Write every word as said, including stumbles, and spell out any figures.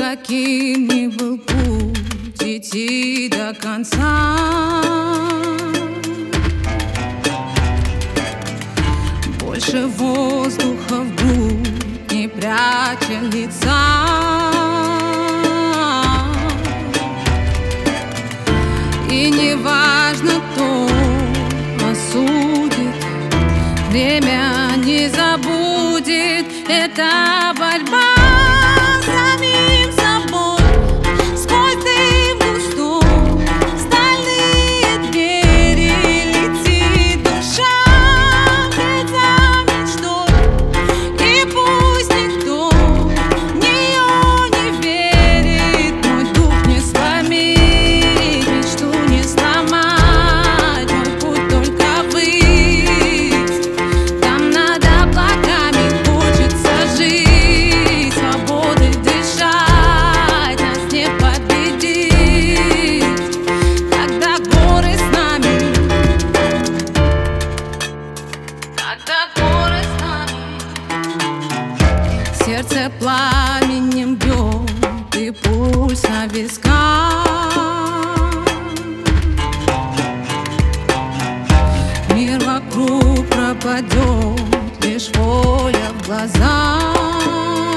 каким ни был путь, идти до конца. Больше воздуха в грудь, не пряча лица. И не важно, кто осудит, время не забудет. Это борьба с самим собой, сквозь дым густой, стальные двери летит душа вслед за мечтой. И пусть никто в нее не верит, мой дух не сломить, мечту не сломать, мой путь только ввысь. Там над облаками хочется жить, свободой дышать, нас не победить, когда горы с нами, когда горы с нами. Сердце пламенем бьет и пульс на висках. Мир вокруг пропадет, лишь воля в глазах.